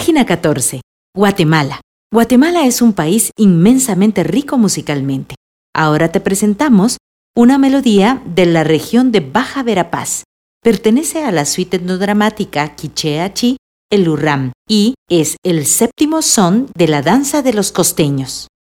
Página 14. Guatemala. Guatemala es un país inmensamente rico musicalmente. Ahora te presentamos una melodía de la región de Baja Verapaz. Pertenece a la suite etnodramática Quiché Achí, el Urram, y es el séptimo son de la danza de los costeños.